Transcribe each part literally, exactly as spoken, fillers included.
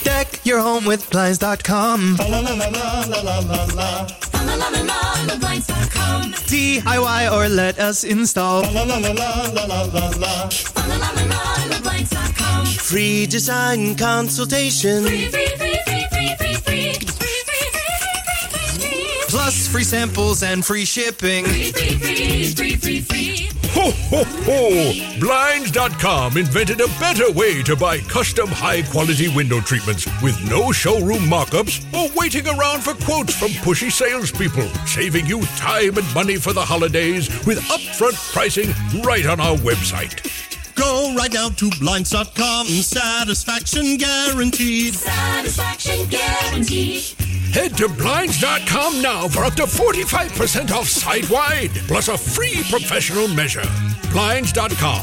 Deck your home with Blinds dot com. D I Y or let us install. Free design consultation. Free, free, free, free, free, free, free. Plus free samples and free shipping. Free, free, free, free, free, free. Ho, ho, ho! Blinds dot com invented a better way to buy custom high-quality window treatments with no showroom mock-ups or waiting around for quotes from pushy salespeople, saving you time and money for the holidays with upfront pricing right on our website. Go right now to Blinds dot com. Satisfaction guaranteed. Satisfaction guaranteed. Head to Blinds dot com now for up to forty-five percent off site-wide, plus a free professional measure. Blinds dot com.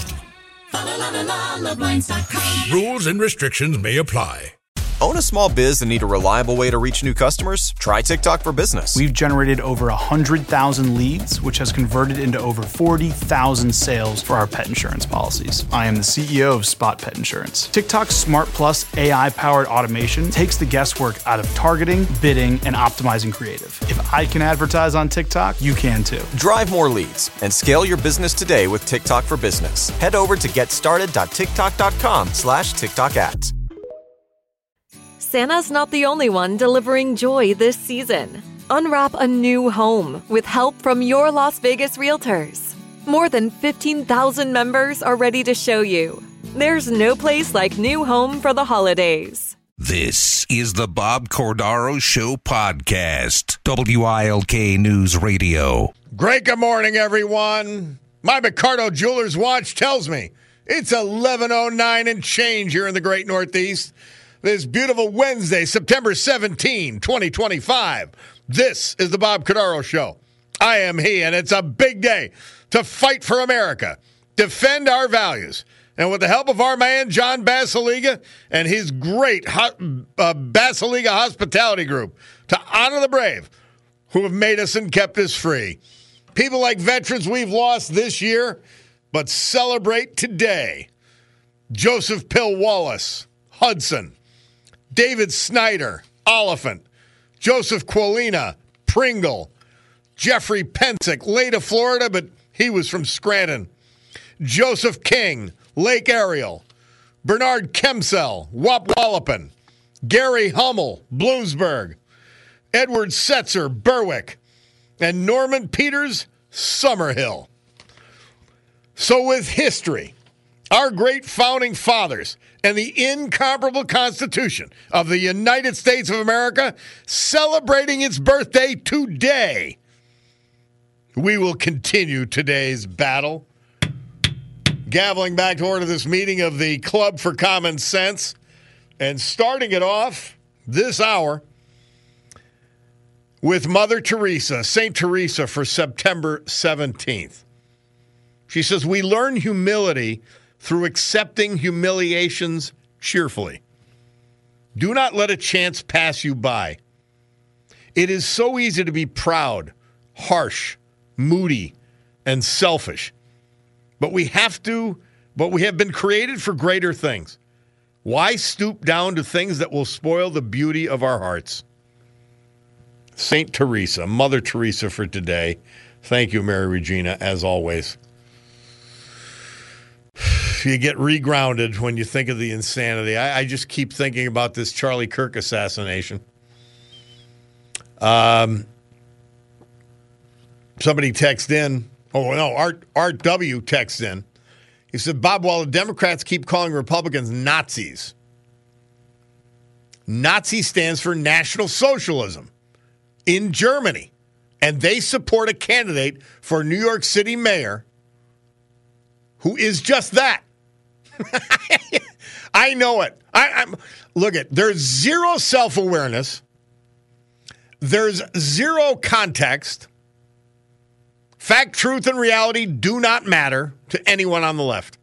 Blinds dot com. Rules and restrictions may apply. Own a small biz and need a reliable way to reach new customers? Try TikTok for Business. We've generated over one hundred thousand leads, which has converted into over forty thousand sales for our pet insurance policies. I am the C E O of Spot Pet Insurance. TikTok's Smart Plus A I-powered automation takes the guesswork out of targeting, bidding, and optimizing creative. If I can advertise on TikTok, you can too. Drive more leads and scale your business today with TikTok for Business. Head over to getstarted dot tiktok dot com slash TikTok ads. Santa's not the only one delivering joy this season. Unwrap a new home with help from your Las Vegas Realtors. More than fifteen thousand members are ready to show you. There's no place like new home for the holidays. This is the Bob Cordaro Show podcast. W I L K News Radio. Great good morning, everyone. My Picardo Jewelers watch tells me it's eleven oh nine and change here in the great Northeast. This beautiful Wednesday, September seventeenth, twenty twenty-five. This is the Bob Cordaro Show. I am he, and it's a big day to fight for America, defend our values, and with the help of our man, John Basiliga, and his great ho- uh, Basiliga Hospitality Group, to honor the brave who have made us and kept us free. People like veterans we've lost this year, but celebrate today. Joseph Pill Wallace, Hudson, David Snyder, Oliphant, Joseph Quilina, Pringle, Jeffrey Pensick, Leda, Florida, but he was from Scranton, Joseph King, Lake Ariel, Bernard Kemsell, Wapwallopin, Gary Hummel, Bloomsburg, Edward Setzer, Berwick, and Norman Peters, Summerhill. So with history, our great founding fathers, and the incomparable Constitution of the United States of America celebrating its birthday today, we will continue today's battle. Gaveling back to order this meeting of the Club for Common Sense, and starting it off this hour with Mother Teresa, Saint Teresa, for September seventeenth. She says, we learn humility through accepting humiliations cheerfully. Do not let a chance pass you by. It is so easy to be proud, harsh, moody, and selfish. But we have to, but we have been created for greater things. Why stoop down to things that will spoil the beauty of our hearts? Saint Teresa, Mother Teresa for today. Thank you, Mary Regina, as always. You get regrounded when you think of the insanity. I, I just keep thinking about this Charlie Kirk assassination. Um, somebody texted in. Oh, no, Art, Art W. texted in. He said, Bob, while the Democrats keep calling Republicans Nazis, Nazi stands for National Socialism in Germany, and they support a candidate for New York City mayor who is just that. I know it. I, I'm, look at, there's zero self-awareness. There's zero context. Fact, truth, and reality do not matter to anyone on the left.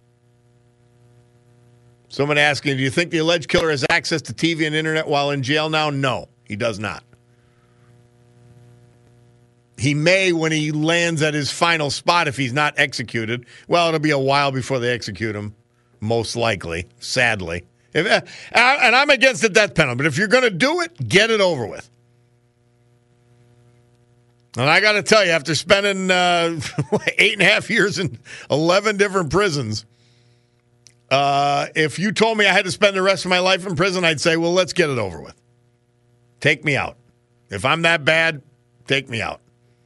Someone asking, do you think the alleged killer has access to T V and internet while in jail now? No, he does not. He may when he lands at his final spot if he's not executed. Well, it'll be a while before they execute him, most likely, sadly. If, uh, and I'm against the death penalty, but if you're going to do it, get it over with. And I got to tell you, after spending uh, eight and a half years in eleven different prisons, uh, if you told me I had to spend the rest of my life in prison, I'd say, well, let's get it over with. Take me out. If I'm that bad, take me out.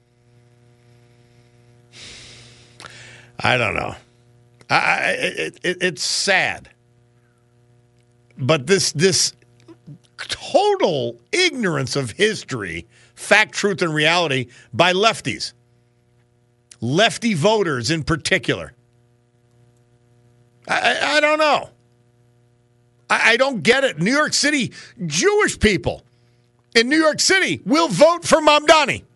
I don't know. I, I, it, it, it's sad. But this this total ignorance of history, fact, truth, and reality by lefties. Lefty voters in particular. I, I, I don't know. I, I don't get it. New York City, Jewish people in New York City will vote for Mamdani.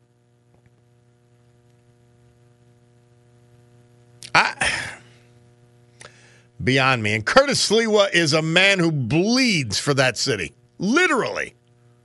I, beyond me. And Curtis Sliwa is a man who bleeds for that city. Literally.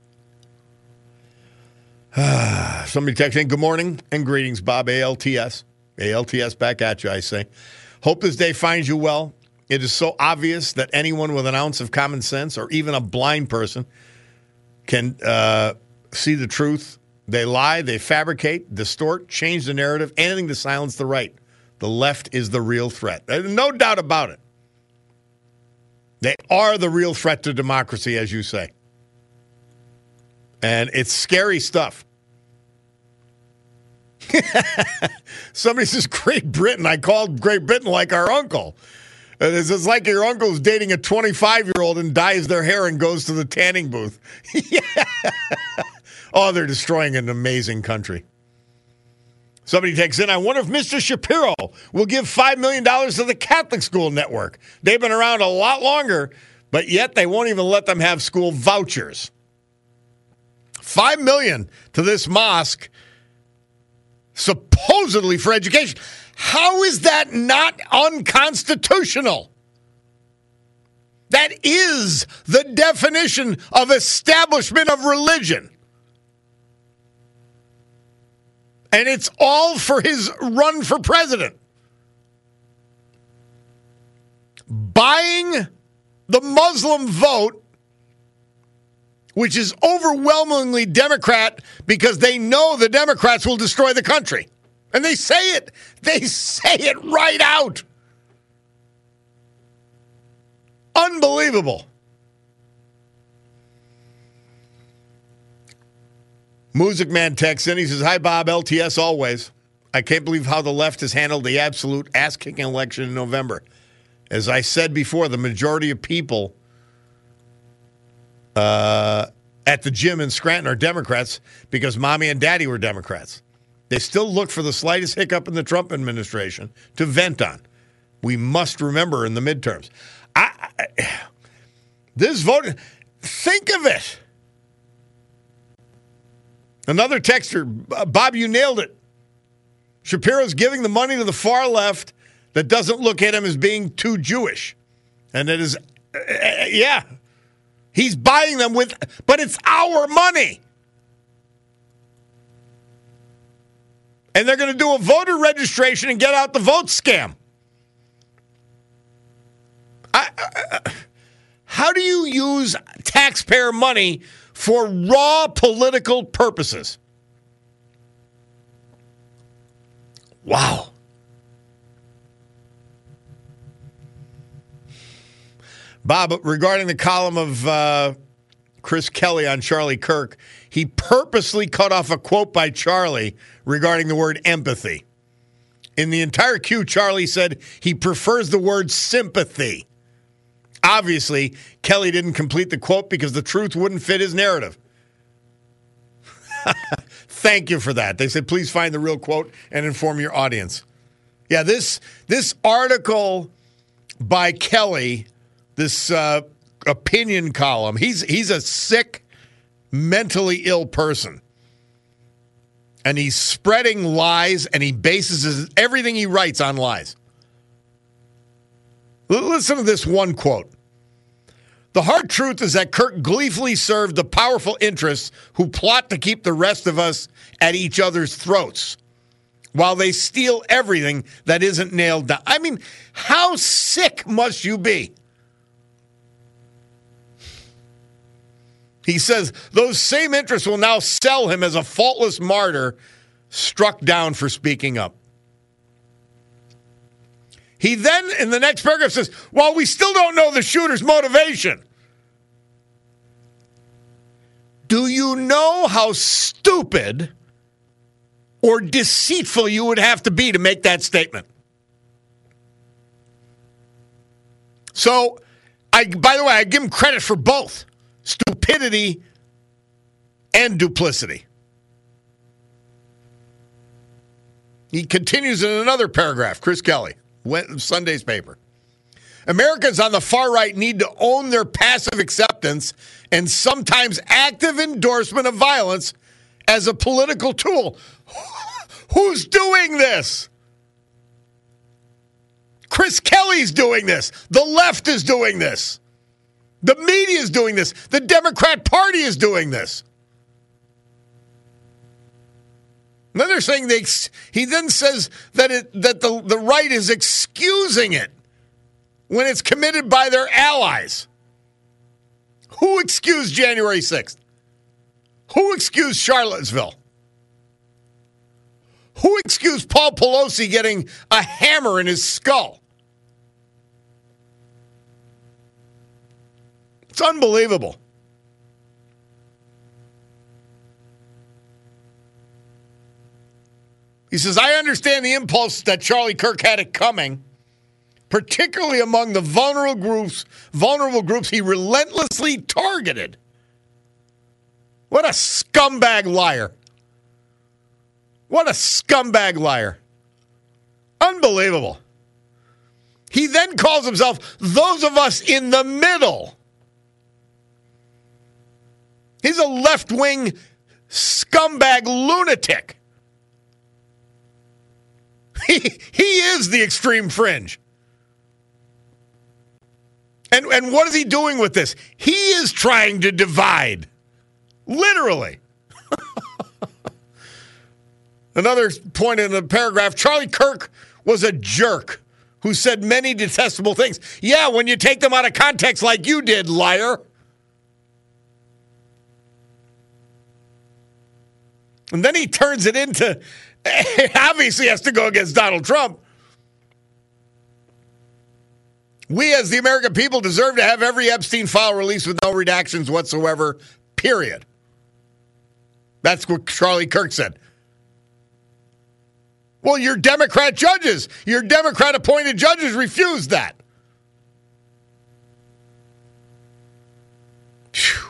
Somebody texting, good morning and greetings, Bob, A L T S. A L T S back at you, I say. Hope this day finds you well. It is so obvious that anyone with an ounce of common sense or even a blind person can uh, see the truth. They lie, they fabricate, distort, change the narrative, anything to silence the right. The left is the real threat. There's no doubt about it. They are the real threat to democracy, as you say. And it's scary stuff. Somebody says, Great Britain. I called Great Britain like our uncle. It's it's like your uncle's dating a twenty-five-year-old and dyes their hair and goes to the tanning booth. Yeah. Oh, they're destroying an amazing country. Somebody takes in, I wonder if Mister Shapiro will give five million dollars to the Catholic School Network. They've been around a lot longer, but yet they won't even let them have school vouchers. five million dollars to this mosque, supposedly for education. How is that not unconstitutional? That is the definition of establishment of religion. And it's all for his run for president. Buying the Muslim vote, which is overwhelmingly Democrat because they know the Democrats will destroy the country. And they say it. They say it right out. Unbelievable. Music Man texts in. He says, hi, Bob, L T S always. I can't believe how the left has handled the absolute ass-kicking election in November. As I said before, the majority of people uh, at the gym in Scranton are Democrats because mommy and daddy were Democrats. They still look for the slightest hiccup in the Trump administration to vent on. We must remember in the midterms. I, I, this vote, think of it. Another texter, Bob, you nailed it. Shapiro's giving the money to the far left that doesn't look at him as being too Jewish. And it is, uh, yeah, he's buying them with, but it's our money. And they're going to do a voter registration and get out the vote scam. I, I, how do you use taxpayer money for raw political purposes? Wow. Bob, regarding the column of uh, Chris Kelly on Charlie Kirk, he purposely cut off a quote by Charlie regarding the word empathy. In the entire Q, Charlie said he prefers the word sympathy. Obviously, Kelly didn't complete the quote because the truth wouldn't fit his narrative. Thank you for that. They said, please find the real quote and inform your audience. Yeah, this this article by Kelly, this uh, opinion column, he's he's a sick, mentally ill person. And he's spreading lies, and he bases his, everything he writes on lies. Listen to this one quote. The hard truth is that Kirk gleefully served the powerful interests who plot to keep the rest of us at each other's throats while they steal everything that isn't nailed down. I mean, how sick must you be? He says those same interests will now sell him as a faultless martyr struck down for speaking up. He then, in the next paragraph, says, well, we still don't know the shooter's motivation. Do you know how stupid or deceitful you would have to be to make that statement? So, I, by the way, I give him credit for both stupidity and duplicity. He continues in another paragraph, Chris Kelly, Sunday's paper. Americans on the far right need to own their passive acceptance and sometimes active endorsement of violence as a political tool. Who's doing this? Chris Kelly's doing this. The left is doing this. The media is doing this. The Democrat Party is doing this. And then they're saying they. He then says that it that the, the right is excusing it when it's committed by their allies. Who excused January sixth? Who excused Charlottesville? Who excused Paul Pelosi getting a hammer in his skull? It's unbelievable. He says, I understand the impulse that Charlie Kirk had it coming, particularly among the vulnerable groups, vulnerable groups he relentlessly targeted. What a scumbag liar. What a scumbag liar. Unbelievable. He then calls himself those of us in the middle. He's a left-wing scumbag lunatic. He, he is the extreme fringe. And, and what is he doing with this? He is trying to divide. Literally. Another point in the paragraph, Charlie Kirk was a jerk who said many detestable things. Yeah, when you take them out of context like you did, liar. And then he turns it into, obviously has to go against Donald Trump. We as the American people deserve to have every Epstein file released with no redactions whatsoever, period. That's what Charlie Kirk said. Well, your Democrat judges, your Democrat-appointed judges refused that. Phew.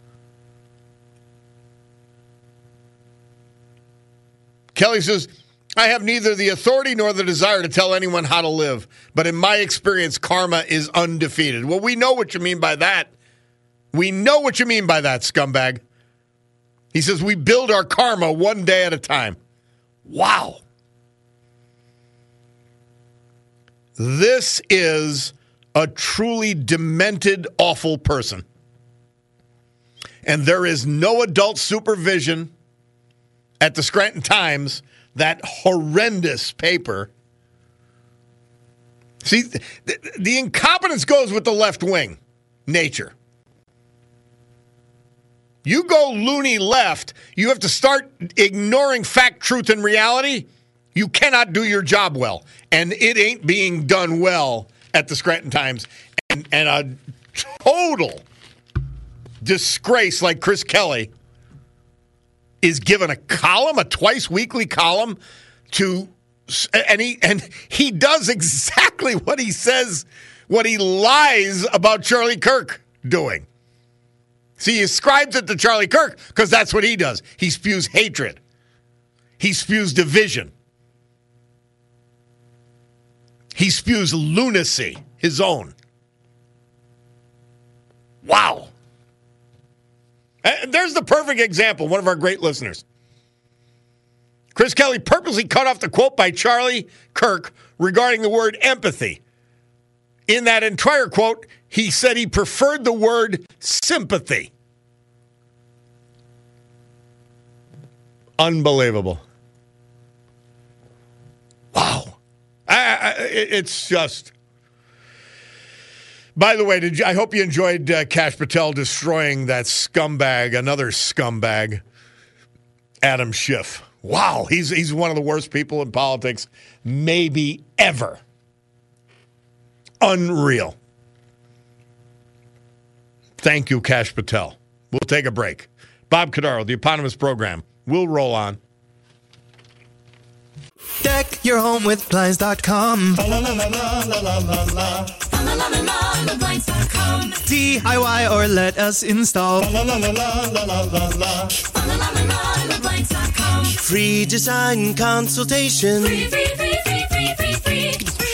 Kelly says, I have neither the authority nor the desire to tell anyone how to live, but in my experience, karma is undefeated. Well, we know what you mean by that. We know what you mean by that, scumbag. He says, we build our karma one day at a time. Wow. This is a truly demented, awful person. And there is no adult supervision at the Scranton Times, that horrendous paper. See, the, the incompetence goes with the left-wing nature. You go loony left, you have to start ignoring fact, truth, and reality. You cannot do your job well. And it ain't being done well at the Scranton Times. And, and a total disgrace like Chris Kelly is given a column, a twice-weekly column, to, and he and he does exactly what he says, what he lies about Charlie Kirk doing. See, he ascribes it to Charlie Kirk because that's what he does. He spews hatred. He spews division. He spews lunacy, his own. Wow. And there's the perfect example, one of our great listeners. Chris Kelly purposely cut off the quote by Charlie Kirk regarding the word empathy. In that entire quote, he said he preferred the word sympathy. Unbelievable. Wow. I, I, it's just... By the way, did you, I hope you enjoyed uh, Kash Patel destroying that scumbag, another scumbag, Adam Schiff. Wow, he's he's one of the worst people in politics maybe ever. Unreal. Thank you, Kash Patel. We'll take a break. Bob Cordaro, the eponymous program. We'll roll on. Deck your home with Blinds dot com. D I Y or let us install. Free design consultation. Free, free, free, free, free, free, free.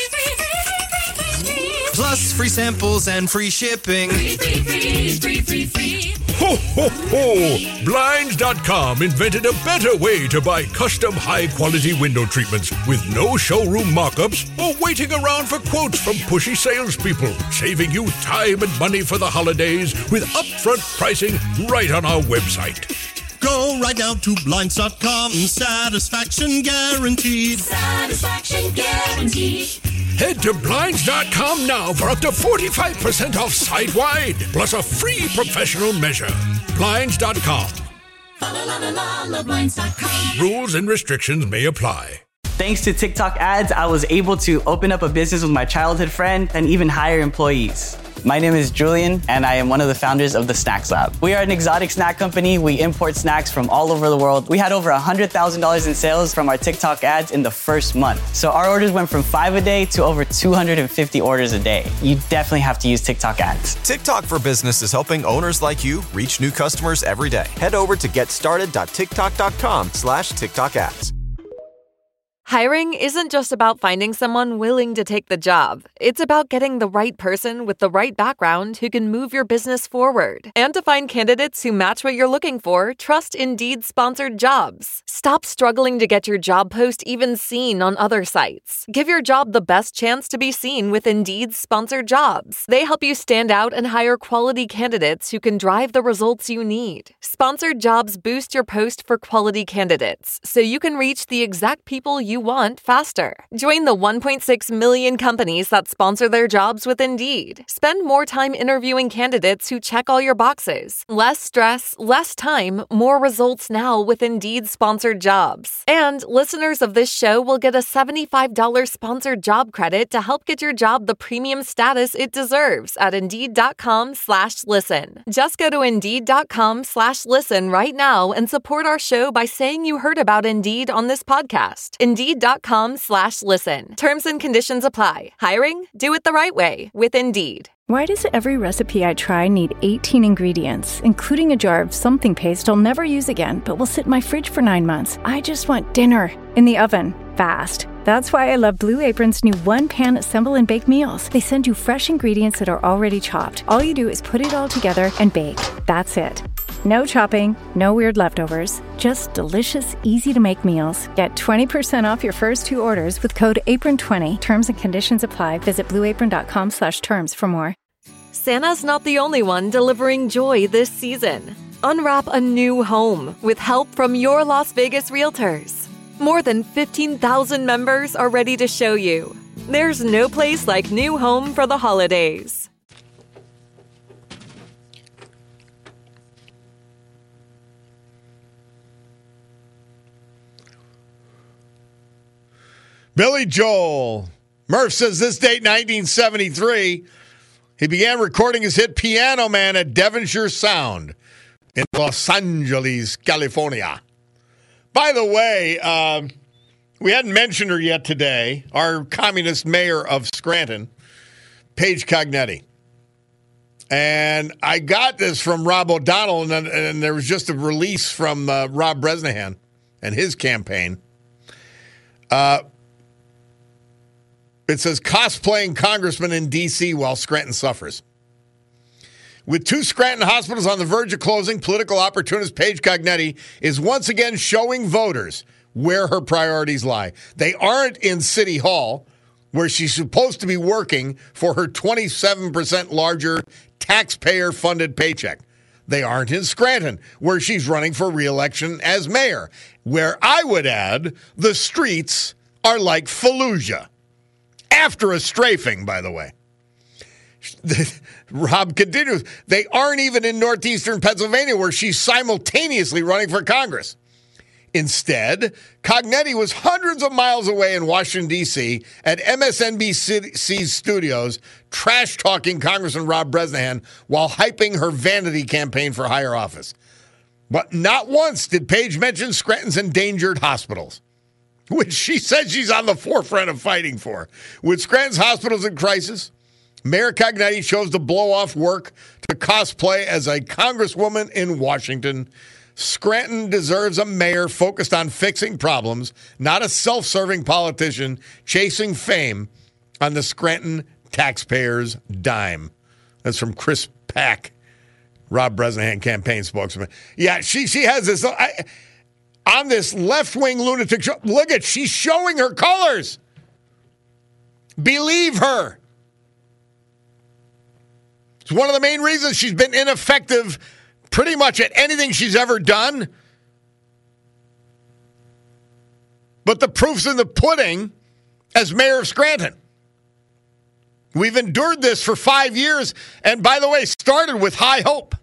Plus free samples and free shipping. Free, free, free, free, free, free. Ho, ho, ho! Blinds dot com invented a better way to buy custom high-quality window treatments with no showroom mock-ups or waiting around for quotes from pushy salespeople, saving you time and money for the holidays with upfront pricing right on our website. Go right now to Blinds dot com. Satisfaction guaranteed. Satisfaction guaranteed. Head to Blinds dot com now for up to forty-five percent off site-wide, plus a free professional measure. Blinds dot com. La la la la la Blinds dot com. Rules and restrictions may apply. Thanks to TikTok ads, I was able to open up a business with my childhood friend and even hire employees. My name is Julian, and I am one of the founders of the Snacks Lab. We are an exotic snack company. We import snacks from all over the world. We had over one hundred thousand dollars in sales from our TikTok ads in the first month. So our orders went from five a day to over two hundred fifty orders a day. You definitely have to use TikTok ads. TikTok for Business is helping owners like you reach new customers every day. Head over to getstarted.tiktok.com slash TikTok ads. Hiring isn't just about finding someone willing to take the job. It's about getting the right person with the right background who can move your business forward. And to find candidates who match what you're looking for, trust Indeed-sponsored jobs. Stop struggling to get your job post even seen on other sites. Give your job the best chance to be seen with Indeed-sponsored jobs. They help you stand out and hire quality candidates who can drive the results you need. Sponsored jobs boost your post for quality candidates, so you can reach the exact people you want faster. Join the one point six million companies that sponsor their jobs with Indeed. Spend more time interviewing candidates who check all your boxes. Less stress, less time, more results now with Indeed-sponsored jobs. And listeners of this show will get a seventy-five dollars sponsored job credit to help get your job the premium status it deserves at Indeed.com slash listen. Just go to Indeed.com slash listen right now and support our show by saying you heard about Indeed on this podcast. Indeed.com slash listen. Terms and conditions apply. Hiring? Do it the right way with Indeed. Why does every recipe I try need eighteen ingredients, including a jar of something paste I'll never use again, but will sit in my fridge for nine months? I just want dinner in the oven, fast. That's why I love Blue Apron's new one-pan assemble and bake meals. They send you fresh ingredients that are already chopped. All you do is put it all together and bake. That's it. No chopping, no weird leftovers, just delicious, easy-to-make meals. Get twenty percent off your first two orders with code apron twenty. Terms and conditions apply. Visit blueapron.com slash terms for more. Santa's not the only one delivering joy this season. Unwrap a new home with help from your Las Vegas realtors. More than fifteen thousand members are ready to show you. There's no place like new home for the holidays. Billy Joel. Murph says this date, nineteen seventy-three, he began recording his hit Piano Man at Devonshire Sound in Los Angeles, California. By the way, um, we hadn't mentioned her yet today, our communist mayor of Scranton, Paige Cognetti. And I got this from Rob O'Donnell, and, and there was just a release from uh, Rob Bresnahan and his campaign. Uh, It says, cosplaying congressman in D C while Scranton suffers. With two Scranton hospitals on the verge of closing, political opportunist Paige Cognetti is once again showing voters where her priorities lie. They aren't in City Hall, where she's supposed to be working for her twenty-seven percent larger taxpayer-funded paycheck. They aren't in Scranton, where she's running for re-election as mayor, where I would add the streets are like Fallujah. After a strafing, by the way. Rob continues, they aren't even in northeastern Pennsylvania where she's simultaneously running for Congress. Instead, Cognetti was hundreds of miles away in Washington, D C at M S N B C studios, trash-talking Congressman Rob Bresnahan while hyping her vanity campaign for higher office. But not once did Page mention Scranton's endangered hospitals, which she said she's on the forefront of fighting for. With Scranton's hospitals in crisis, Mayor Cognetti chose to blow off work to cosplay as a congresswoman in Washington. Scranton deserves a mayor focused on fixing problems, not a self-serving politician chasing fame on the Scranton taxpayers' dime. That's from Chris Pack, Rob Bresnahan campaign spokesman. Yeah, she she has this I, on this left-wing lunatic show. Look at, she's showing her colors. Believe her. It's one of the main reasons she's been ineffective pretty much at anything she's ever done. But the proof's in the pudding as mayor of Scranton. We've endured this for five years, and by the way, started with high hope.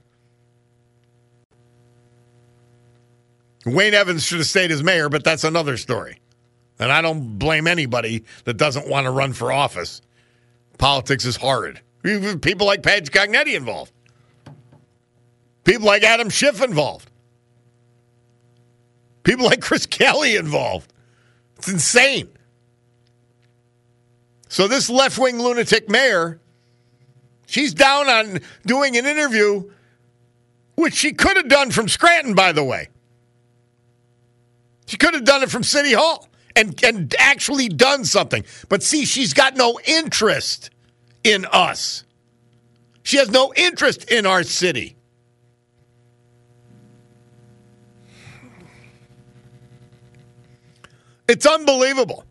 Wayne Evans should have stayed as mayor, but that's another story. And I don't blame anybody that doesn't want to run for office. Politics is hard. People like Page Cognetti involved. People like Adam Schiff involved. People like Chris Kelly involved. It's insane. So this left-wing lunatic mayor, she's down on doing an interview, which she could have done from Scranton, by the way. She could have done it from City Hall and, and actually done something. But see, she's got no interest in us. She has no interest in our city. It's unbelievable.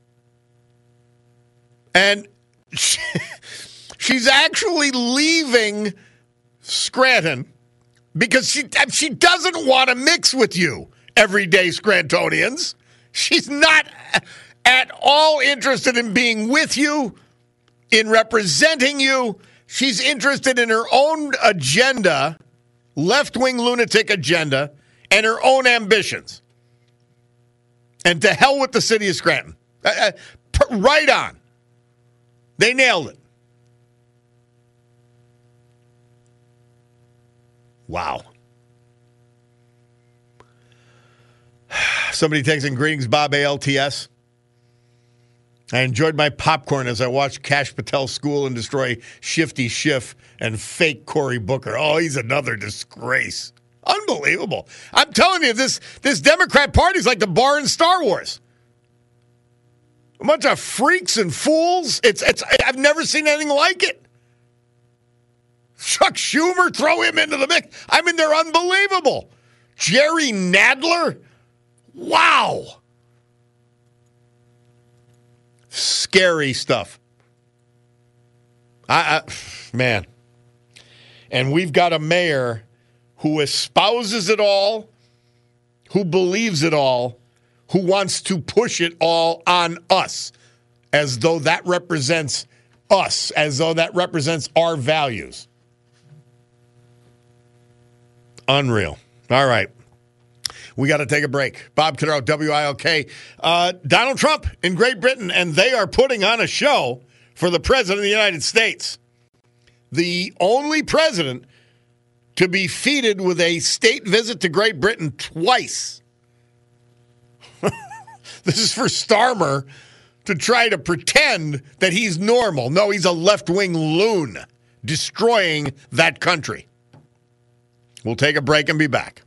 And she, she's actually leaving Scranton because she she doesn't want to mix with you, everyday Scrantonians. She's not at all interested in being with you, in representing you. She's interested in her own agenda, left-wing lunatic agenda, and her own ambitions. And to hell with the city of Scranton. Uh, uh, right on. They nailed it. Wow. Somebody texting, greetings, Bob A L T S. I enjoyed my popcorn as I watched Kash Patel school and destroy Shifty Schiff and fake Cory Booker. Oh, he's another disgrace. Unbelievable. I'm telling you, this, this Democrat Party is like the bar in Star Wars. A bunch of freaks and fools. It's it's. I've never seen anything like it. Chuck Schumer, throw him into the mix. I mean, they're unbelievable. Jerry Nadler. Wow. Scary stuff. I, I man. And we've got a mayor who espouses it all, who believes it all, who wants to push it all on us, as though that represents us, as though that represents our values. Unreal. All right. We got to take a break. Bob Cordaro, W I L K. Uh, Donald Trump in Great Britain, and they are putting on a show for the President of the United States. The only president to be feted with a state visit to Great Britain twice. This is for Starmer to try to pretend that he's normal. No, he's a left-wing loon destroying that country. We'll take a break and be back.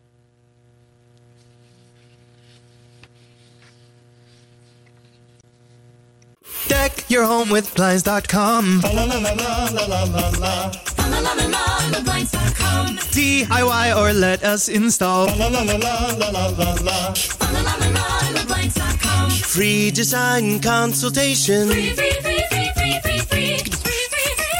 Deck your home with Blinds dot com. D I Y or let us install. Free design consultation. Free, free, free, free, free, free, free.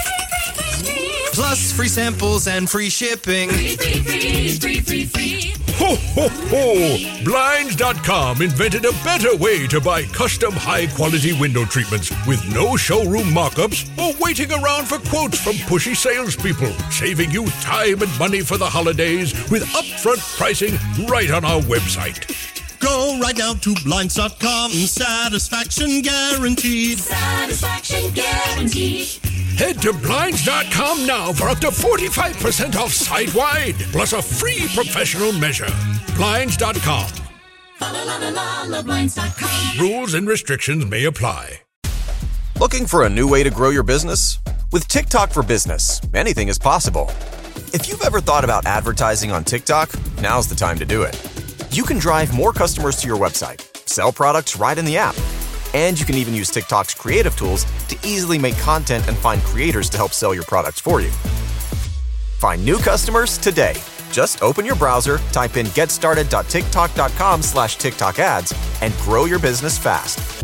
Plus free samples and free shipping. Free, free, free, free, free, free. Ho, ho, ho! Blinds dot com invented a better way to buy custom high-quality window treatments with no showroom mock-ups or waiting around for quotes from pushy salespeople, saving you time and money for the holidays with upfront pricing right on our website. Go right now to Blinds dot com. Satisfaction guaranteed. Satisfaction guaranteed. Head to Blinds dot com now for up to forty-five percent off site-wide, plus a free professional measure. Blinds dot com. La la la la la Blinds dot com. Rules and restrictions may apply. Looking for a new way to grow your business? With TikTok for Business, anything is possible. If you've ever thought about advertising on TikTok, now's the time to do it. You can drive more customers to your website, sell products right in the app, and you can even use TikTok's creative tools to easily make content and find creators to help sell your products for you. Find new customers today. Just open your browser, type in getstarted.tiktok.com slash TikTok ads, and grow your business fast.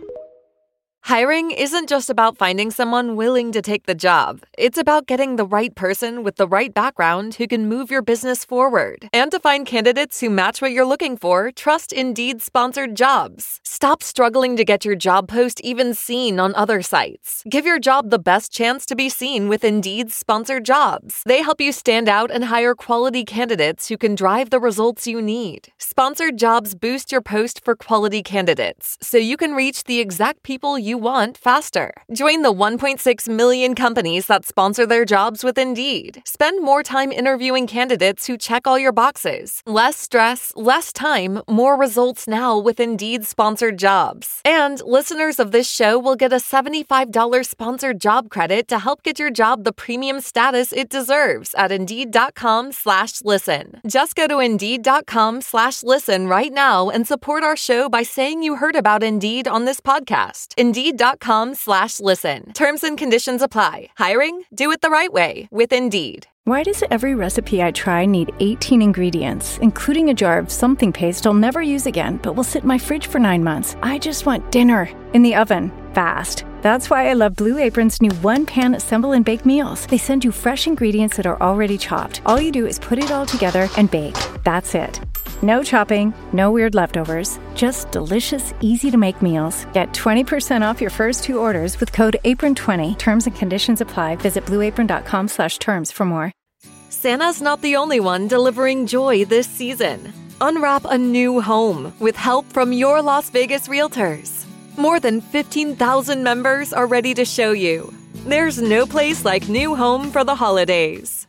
Hiring isn't just about finding someone willing to take the job. It's about getting the right person with the right background who can move your business forward. And to find candidates who match what you're looking for, trust Indeed-sponsored jobs. Stop struggling to get your job post even seen on other sites. Give your job the best chance to be seen with Indeed-sponsored jobs. They help you stand out and hire quality candidates who can drive the results you need. Sponsored jobs boost your post for quality candidates, so you can reach the exact people you want faster. Join the one point six million companies that sponsor their jobs with Indeed. Spend more time interviewing candidates who check all your boxes. Less stress, less time, more results now with Indeed-sponsored jobs. And listeners of this show will get a seventy-five dollars sponsored job credit to help get your job the premium status it deserves at Indeed.com slash listen. Just go to Indeed.com slash listen right now and support our show by saying you heard about Indeed on this podcast. Indeed.com slash listen. Terms and conditions apply. Hiring? Do it the right way with Indeed. Why does every recipe I try need eighteen ingredients, including a jar of something paste I'll never use again, but will sit in my fridge for nine months? I just want dinner in the oven, fast. That's why I love Blue Apron's new one-pan assemble and bake meals. They send you fresh ingredients that are already chopped. All you do is put it all together and bake. That's it. No chopping, no weird leftovers, just delicious, easy-to-make meals. Get twenty percent off your first two orders with code apron twenty. Terms and conditions apply. Visit blueapron.com slash terms for more. Santa's not the only one delivering joy this season. Unwrap a new home with help from your Las Vegas realtors. More than fifteen thousand members are ready to show you. There's no place like new home for the holidays.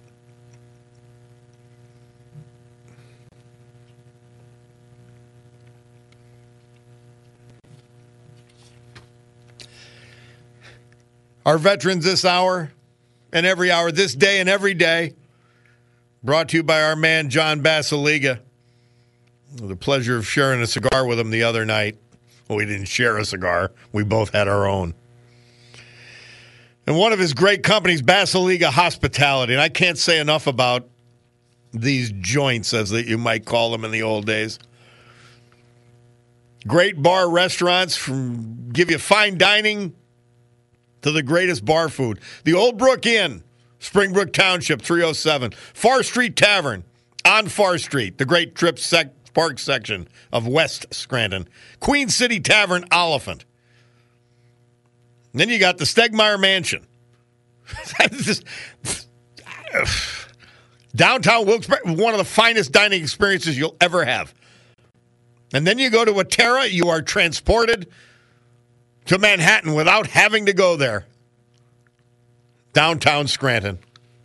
Our veterans this hour and every hour, this day and every day, brought to you by our man, John Basiliga. The pleasure of sharing a cigar with him the other night. Well, we didn't share a cigar. We both had our own. And one of his great companies, Basiliga Hospitality. And I can't say enough about these joints, as you might call them in the old days. Great bar restaurants, from give you fine dining to the greatest bar food. The Old Brook Inn, Springbrook Township, three oh seven. Far Street Tavern on Far Street, the great Trip sec- Park section of West Scranton. Queen City Tavern, Oliphant. And then you got the Stegmeyer Mansion. Downtown Wilkes-Barre, one of the finest dining experiences you'll ever have. And then you go to Atera, you are transported to Manhattan without having to go there. Downtown Scranton.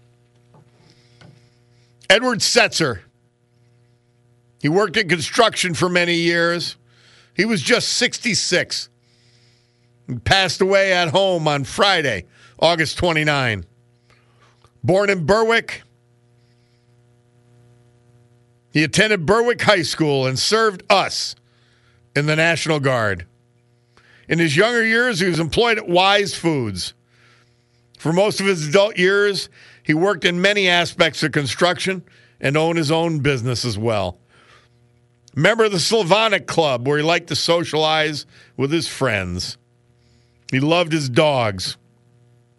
Edward Setzer. He worked in construction for many years. He was just sixty-six. He passed away at home on Friday, August twenty-ninth. Born in Berwick, he attended Berwick High School and served us in the National Guard. In his younger years, he was employed at Wise Foods. For most of his adult years, he worked in many aspects of construction and owned his own business as well. Member of the Slavonic Club, where he liked to socialize with his friends. He loved his dogs.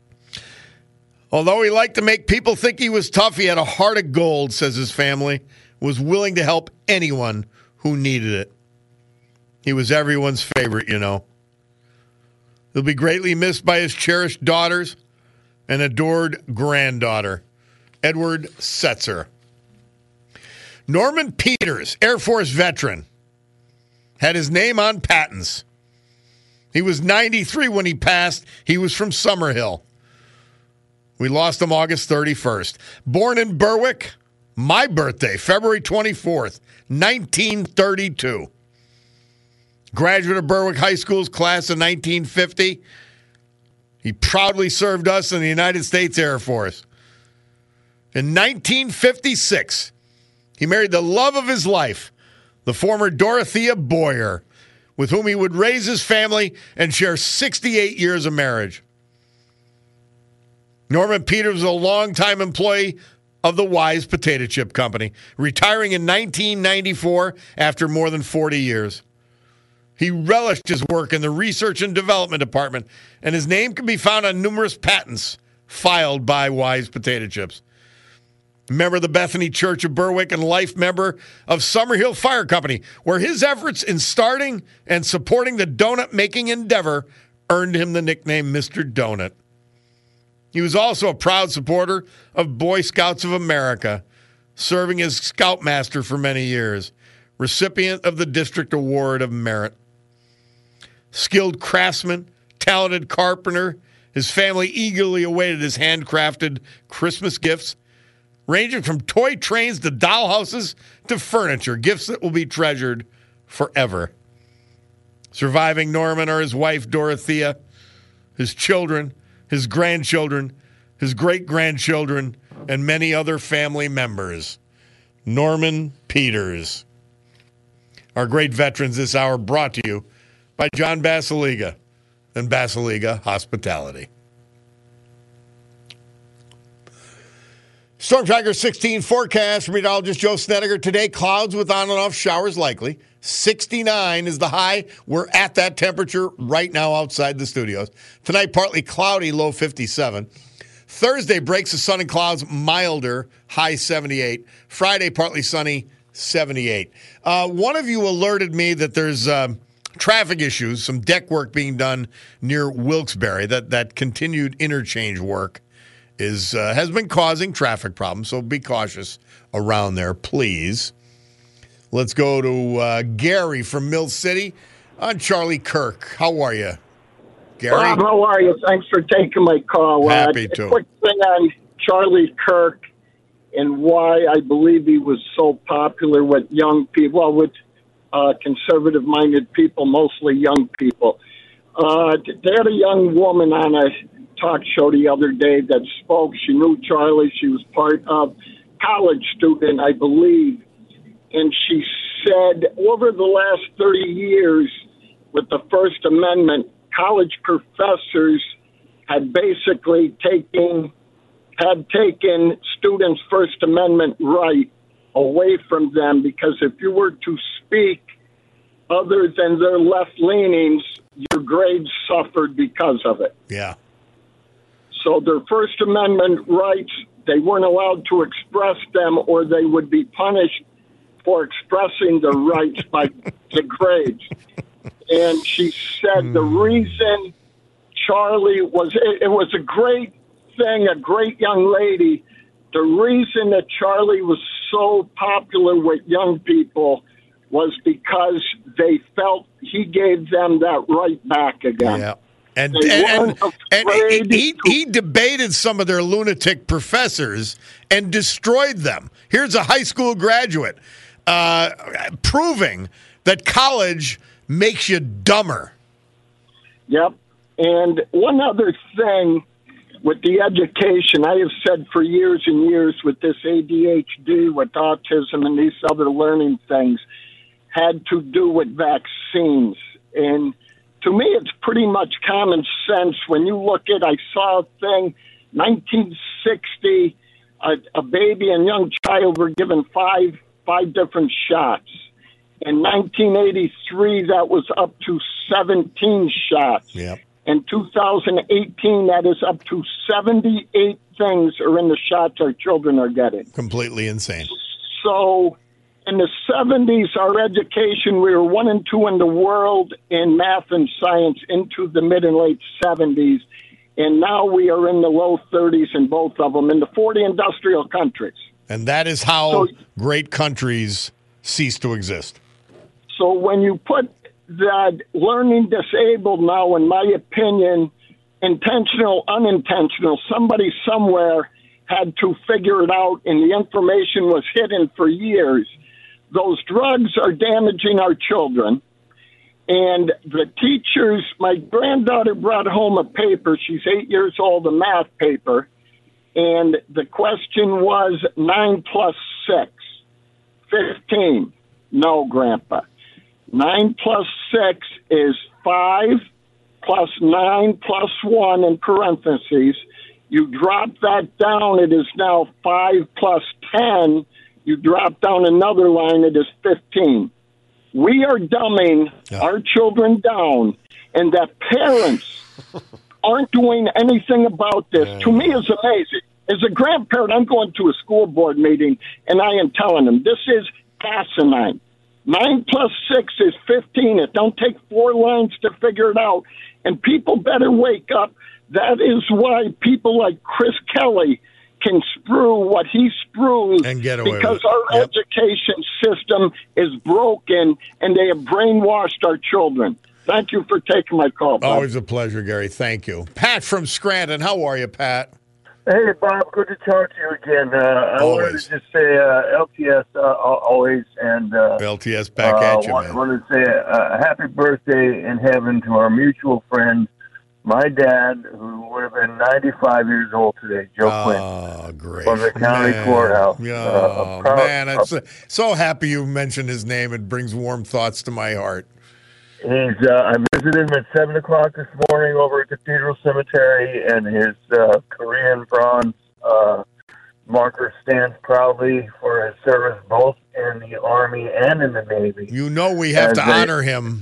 Although he liked to make people think he was tough, he had a heart of gold, says his family, was willing to help anyone who needed it. He was everyone's favorite, you know. He'll be greatly missed by his cherished daughters and adored granddaughter, Edward Setzer. Norman Peters, Air Force veteran, had his name on patents. He was ninety-three when he passed. He was from Summerhill. We lost him August thirty-first. Born in Berwick, my birthday, February twenty-fourth, nineteen thirty-two. Graduate of Berwick High School's class of nineteen fifty. He proudly served us in the United States Air Force. In nineteen fifty-six, he married the love of his life, the former Dorothea Boyer, with whom he would raise his family and share sixty-eight years of marriage. Norman Peters was a longtime employee of the Wise Potato Chip Company, retiring in nineteen ninety-four after more than forty years. He relished his work in the Research and Development Department, and his name can be found on numerous patents filed by Wise Potato Chips. Member of the Bethany Church of Berwick and life member of Summerhill Fire Company, where his efforts in starting and supporting the donut-making endeavor earned him the nickname Mister Donut. He was also a proud supporter of Boy Scouts of America, serving as Scoutmaster for many years, recipient of the District Award of Merit. Skilled craftsman, talented carpenter, his family eagerly awaited his handcrafted Christmas gifts, ranging from toy trains to dollhouses to furniture, gifts that will be treasured forever. Surviving Norman are his wife, Dorothea, his children, his grandchildren, his great-grandchildren, and many other family members. Norman Peters. Our great veterans this hour brought to you by John Basiliga and Basiliga Hospitality. Storm Tracker sixteen forecast. Meteorologist Joe Snedeker. Today, clouds with on and off showers likely. sixty-nine is the high. We're at that temperature right now outside the studios. Tonight, partly cloudy, low fifty-seven. Thursday, breaks of sun and clouds, milder, high seventy-eight. Friday, partly sunny, seventy-eight. Uh, one of you alerted me that there's uh, traffic issues, some deck work being done near Wilkes-Barre. That, that continued interchange work is uh, has been causing traffic problems, so be cautious around there, please. Let's go to uh, Gary from Mill City on Charlie Kirk. How are you, Gary? Bob, how are you? Thanks for taking my call. Happy uh, to. A quick thing on Charlie Kirk and why I believe he was so popular with young people, well, with uh, conservative-minded people, mostly young people. Uh, they had a young woman on a talk show the other day that spoke. She knew Charlie. She was part of college student, I believe. And she said over the last thirty years with the First Amendment, college professors had basically taken, had taken students' First Amendment right away from them, because if you were to speak other than their left leanings, your grades suffered because of it. Yeah. So their First Amendment rights, they weren't allowed to express them, or they would be punished for expressing their rights by the grades. And she said mm. the reason Charlie was, it, it was a great thing, a great young lady. The reason that Charlie was so popular with young people was because they felt he gave them that right back again. Yeah. And, and, and, and he, he debated some of their lunatic professors and destroyed them. Here's a high school graduate uh, proving that college makes you dumber. Yep. And one other thing with the education, I have said for years and years with this A D H D, with autism and these other learning things, had to do with vaccines. And to me, it's pretty much common sense. When you look at, I saw a thing, nineteen sixty, a, a baby and young child were given five five different shots. In nineteen eighty-three, that was up to seventeen shots. Yep. In two thousand eighteen, that is up to seventy-eight things are in the shots our children are getting. Completely insane. So in the seventies, our education, we were one and two in the world in math and science into the mid and late seventies. And now we are in the low thirties in both of them, in the forty industrial countries. And that is how So- great countries cease to exist. So when you put that learning disabled now, in my opinion, intentional, unintentional, somebody somewhere had to figure it out, and the information was hidden for years. Those drugs are damaging our children. And the teachers, my granddaughter brought home a paper. She's eight years old, a math paper. And the question was nine plus six, fifteen. No, Grandpa. Nine plus six is five plus nine plus one in parentheses. You drop that down, it is now five plus ten. You drop down another line, it is fifteen. We are dumbing Yeah. our children down, and that parents aren't doing anything about this. To me, is amazing. As a grandparent, I'm going to a school board meeting, and I am telling them, this is asinine. Nine plus six is fifteen. It don't take four lines to figure it out. And people better wake up. That is why people like Chris Kelly can sprue what he sprues And get away because with it. our Yep. education system is broken and they have brainwashed our children. Thank you for taking my call, Bob. Always a pleasure, Gary. Thank you. Pat from Scranton. How are you, Pat? Hey, Bob. Good to talk to you again. Uh, I wanted Always. to just say uh, L T S uh, always, and uh, L T S back uh, at you, want, man. wanted to say a happy birthday in heaven to our mutual friend, my dad, who would have been ninety-five years old today, Joe Quinn. Oh, great. From the county Man. courthouse. Yeah, Uh, a proud- man, I'm so, so happy you mentioned his name. It brings warm thoughts to my heart. He's. Uh, I visited him at seven o'clock this morning over at Cathedral Cemetery, and his uh, Korean bronze uh, marker stands proudly for his service both in the Army and in the Navy. You know we have As to they- honor him.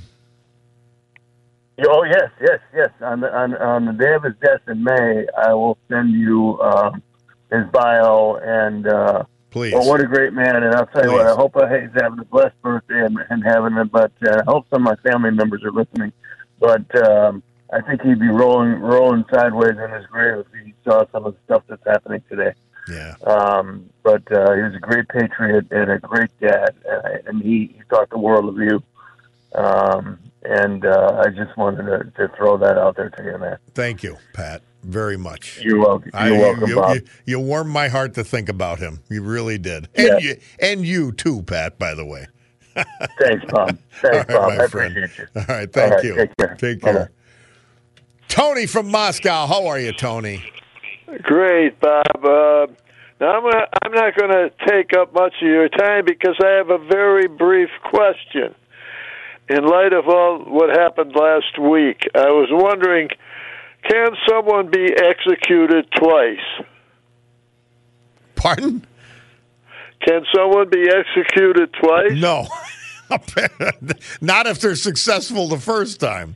Oh yes, yes, yes. On the on, on the day of his death in May, I will send you um, his bio and. Uh, Please. Well, what a great man! And I'll tell you Please. what, I hope uh, he's having a blessed birthday and, and having it. But uh, I hope some of my family members are listening. But um, I think he'd be rolling rolling sideways in his grave if he saw some of the stuff that's happening today. Yeah. Um, but uh, he was a great patriot and a great dad, and, and he, he thought the world of you. Um, and uh, I just wanted to, to throw that out there to you, man. Thank you, Pat, very much. You're welcome. You're I- you- welcome, you, Bob. You, you warmed my heart to think about him. You really did. And Yeah. you, and you too, Pat, by the way. Thanks, Bob. Thanks, All right, Bob. my I friend. appreciate you. All right, thank All right, you. take care. Take Bye-bye. care. Tony from Moscow. How are you, Tony? Great, Bob. Uh, now I'm, gonna, I'm not going to take up much of your time because I have a very brief question. In light of all what happened last week, I was wondering, can someone be executed twice? Pardon? Can someone be executed twice? No. Not if they're successful the first time.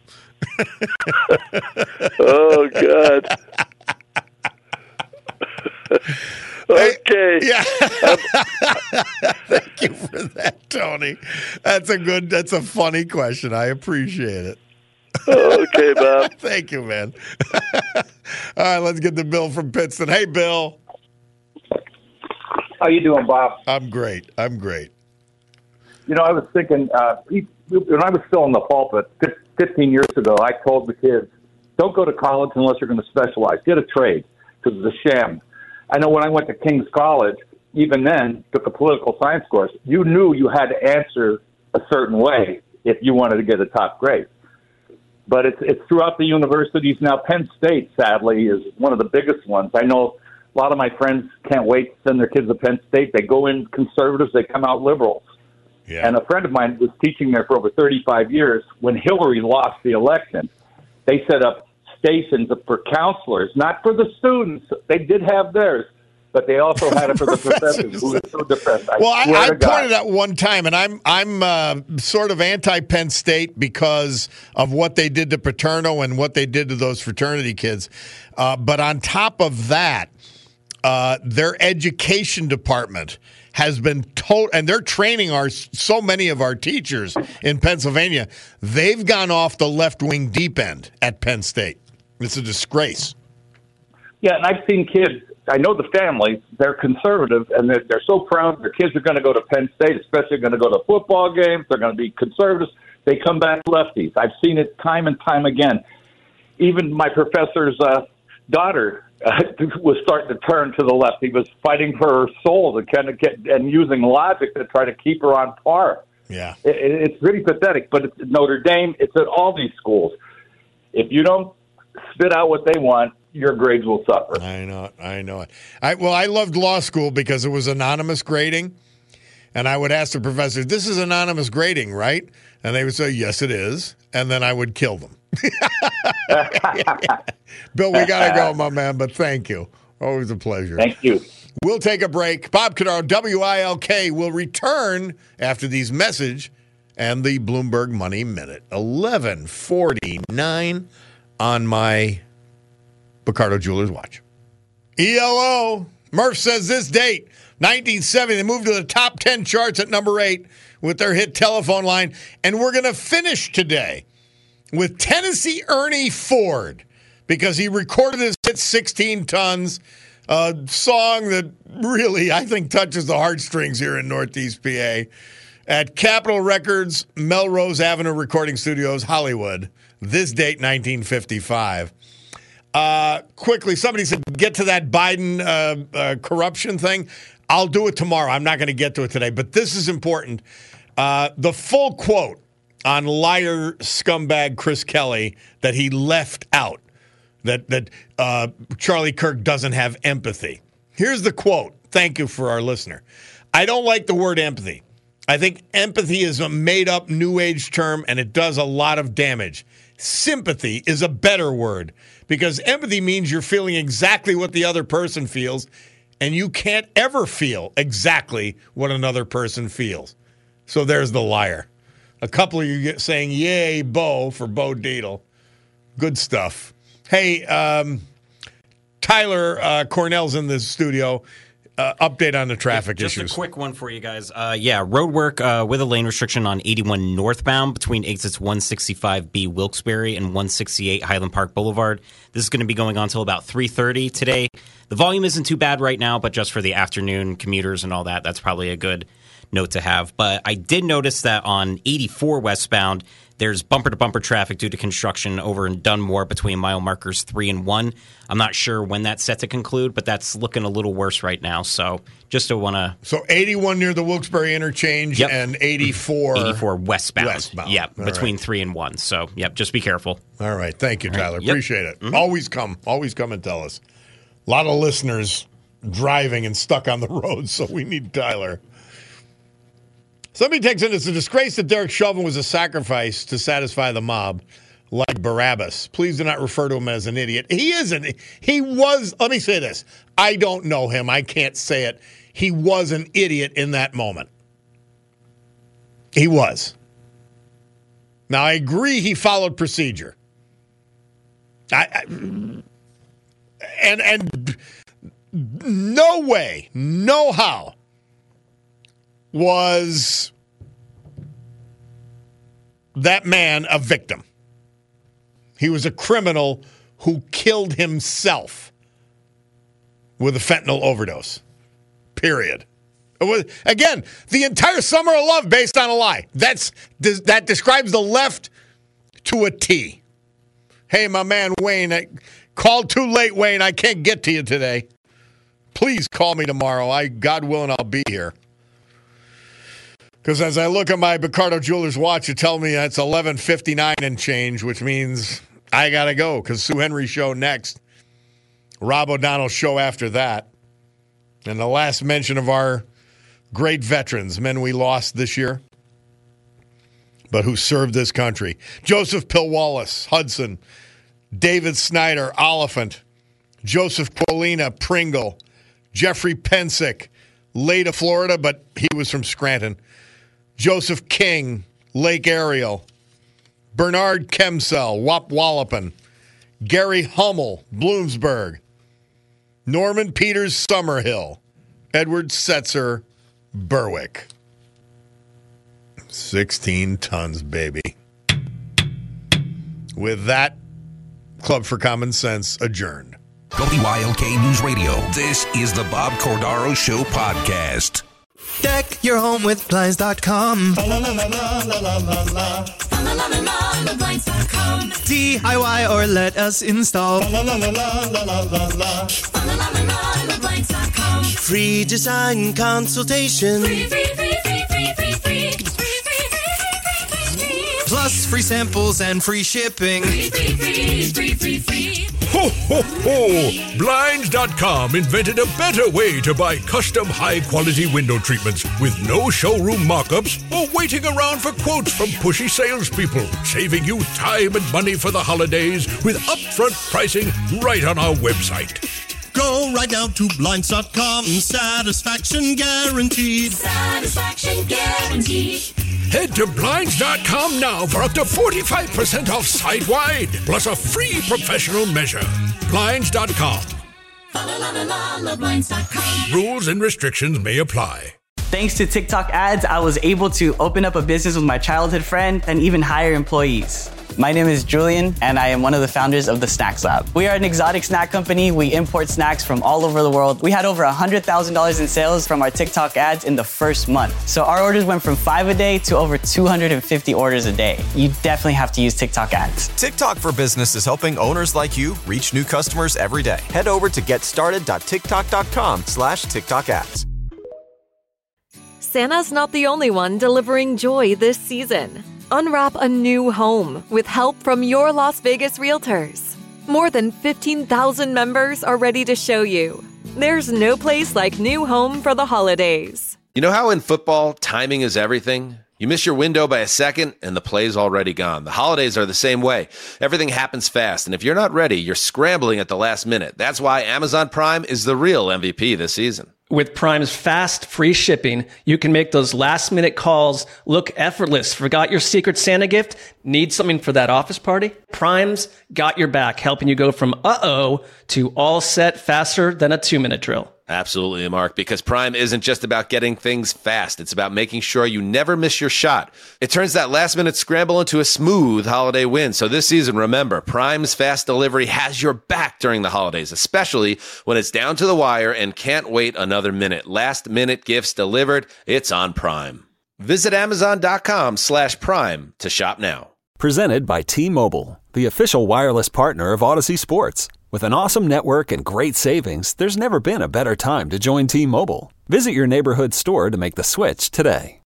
Oh, God. Okay. Yeah. Thank you for that, Tony. That's a good, that's a funny question. I appreciate it. Okay, Bob. Thank you, man. All right, let's get to Bill from Pittston. Hey, Bill. How you doing, Bob? I'm great. I'm great. You know, I was thinking, uh, when I was still in the pulpit fifteen years ago, I told the kids, don't go to college unless you're going to specialize. Get a trade, because it's a sham. I know when I went to King's College, even then, took a political science course, you knew you had to answer a certain way if you wanted to get a top grade. But it's, it's throughout the universities now. Penn State, sadly, is one of the biggest ones. I know a lot of my friends can't wait to send their kids to Penn State. They go in conservatives, they come out liberals. Yeah. And a friend of mine was teaching there for over thirty-five years. When Hillary lost the election, they set up stations for counselors, not for the students. They did have theirs, but they also had it for the professors who were so depressed. I Well, I, swear I to God. pointed out one time, and I'm I'm uh, sort of anti-Penn State because of what they did to Paterno and what they did to those fraternity kids. Uh, but on top of that, uh, their education department has been told, and they're training our so many of our teachers in Pennsylvania. They've gone off the left-wing deep end at Penn State. It's a disgrace. Yeah, and I've seen kids, I know the families, they're conservative, and they're, they're so proud their kids are going to go to Penn State, especially going to go to football games. They're going to be conservatives. They come back lefties. I've seen it time and time again. Even my professor's uh, daughter uh, was starting to turn to the left. He was fighting for her soul to kind of get, and using logic to try to keep her on par. Yeah. It, it's pretty pathetic, but it's at Notre Dame. It's at all these schools. If you don't spit out what they want, your grades will suffer. I know it. I know it. I, well, I loved law school because it was anonymous grading. And I would ask the professors, this is anonymous grading, right? And they would say, yes, it is. And then I would kill them. Bill, we got to go, my man, but thank you. Always a pleasure. Thank you. We'll take a break. Bob Cordaro, W I L K, will return after these message and the Bloomberg Money Minute. eleven forty-nine on my Picardo Jewelers watch. E L O, Murph says this date, nineteen seventy, they moved to the top ten charts at number eight with their hit Telephone Line. And we're going to finish today with Tennessee Ernie Ford because he recorded his hit sixteen tons, a song that really, I think, touches the heartstrings here in Northeast P A at Capitol Records, Melrose Avenue Recording Studios, Hollywood. This date, nineteen fifty-five. Uh, quickly, somebody said, get to that Biden uh, uh, corruption thing. I'll do it tomorrow. I'm not going to get to it today, but this is important. Uh, the full quote on liar scumbag Chris Kelly that he left out, that, that uh, Charlie Kirk doesn't have empathy. Here's the quote. Thank you for our listener. I don't like the word empathy. I think empathy is a made-up New Age term, and it does a lot of damage. Sympathy is a better word because empathy means you're feeling exactly what the other person feels, and you can't ever feel exactly what another person feels. So there's the liar. A couple of you get saying, yay, Bo, for Bo Dietl. Good stuff. Hey, um, Tyler uh, Cornell's in the studio. Uh, update on the traffic just issues. Just a quick one for you guys. Uh, yeah, road work uh, with a lane restriction on eighty-one northbound between exits one sixty-five B Wilkes-Barre and one sixty-eight Highland Park Boulevard. This is going to be going on until about three thirty today. The volume isn't too bad right now, but just for the afternoon commuters and all that, that's probably a good note to have. But I did notice that on eighty-four westbound, there's bumper-to-bumper traffic due to construction over in Dunmore between mile markers three and one. I'm not sure when that's set to conclude, but that's looking a little worse right now. So just to want to... So eighty-one near the Wilkes-Barre interchange yep. and eighty-four... eighty-four westbound. Westbound. Yep, All between right. three and one. So, yep, just be careful. All right. Thank you, Tyler. Right. Yep. Appreciate it. Mm-hmm. Always come. Always come and tell us. A lot of listeners driving and stuck on the road, so we need Tyler. Somebody takes in, it's a disgrace that Derek Chauvin was a sacrifice to satisfy the mob, like Barabbas. Please do not refer to him as an idiot. He isn't. He was, let me say this. I don't know him. I can't say it. He was an idiot in that moment. He was. Now, I agree he followed procedure. I, I and and no way, no how was that man a victim. He was a criminal who killed himself with a fentanyl overdose. Period. It was, again, the entire summer of love based on a lie. That's that describes the left to a T. Hey, my man Wayne, I called too late, Wayne. I can't get to you today. Please call me tomorrow. I, God willing, I'll be here. Because as I look at my Picardo Jewelers watch, it tells me it's eleven fifty-nine and change, which means I got to go because Sue Henry show next. Rob O'Donnell show after that. And the last mention of our great veterans, men we lost this year, but who served this country. Joseph Pilwallace, Hudson, David Snyder, Oliphant, Joseph Quilina, Pringle, Jeffrey Pensick, Leda, Florida, but he was from Scranton. Joseph King, Lake Ariel, Bernard Kemsell, Wap Wallopin, Gary Hummel, Bloomsburg, Norman Peters Summerhill, Edward Setzer Berwick. sixteen tons, baby. With that, Club for Common Sense adjourned. W I L K News Radio. This is the Bob Cordaro Show podcast. Deck your home with Blinds dot com. La la la la la la la la. La la la la la Blinds dot com. D I Y or let us install. La la la la la la la la. La la la la Blinds dot com. Free design consultation. Free free free free free free free. Free free free free free. Plus free samples and free shipping. Free free free free free free. Ho, ho, ho! Blinds dot com invented a better way to buy custom high-quality window treatments with no showroom mock-ups or waiting around for quotes from pushy salespeople, saving you time and money for the holidays with upfront pricing right on our website. Go right now to Blinds dot com. Satisfaction guaranteed. Satisfaction guaranteed. Head to Blinds dot com now for up to forty-five percent off site-wide, plus a free professional measure. Blinds dot com. La la la la la Blinds dot com. Rules and restrictions may apply. Thanks to TikTok ads, I was able to open up a business with my childhood friend and even hire employees. My name is Julian, and I am one of the founders of the Snacks Lab. We are an exotic snack company. We import snacks from all over the world. We had over one hundred thousand dollars in sales from our TikTok ads in the first month. So our orders went from five a day to over two hundred fifty orders a day. You definitely have to use TikTok ads. TikTok for Business is helping owners like you reach new customers every day. Head over to getstarted.tiktok.com slash TikTok ads. Santa's not the only one delivering joy this season. Unwrap a new home with help from your Las Vegas realtors. More than fifteen thousand members are ready to show you. There's no place like new home for the holidays. You know how in football, timing is everything? You miss your window by a second, and the play's already gone. The holidays are the same way. Everything happens fast, and if you're not ready, you're scrambling at the last minute. That's why Amazon Prime is the real M V P this season. With Prime's fast, free shipping, you can make those last-minute calls look effortless. Forgot your Secret Santa gift? Need something for that office party? Prime's got your back, helping you go from uh-oh to all set faster than a two-minute drill. Absolutely, Mark, because Prime isn't just about getting things fast. It's about making sure you never miss your shot. It turns that last-minute scramble into a smooth holiday win. So this season, remember, Prime's fast delivery has your back during the holidays, especially when it's down to the wire and can't wait another minute. Last-minute gifts delivered, it's on Prime. Visit Amazon.com slash Prime to shop now. Presented by T-Mobile, the official wireless partner of Odyssey Sports. With an awesome network and great savings, there's never been a better time to join T-Mobile. Visit your neighborhood store to make the switch today.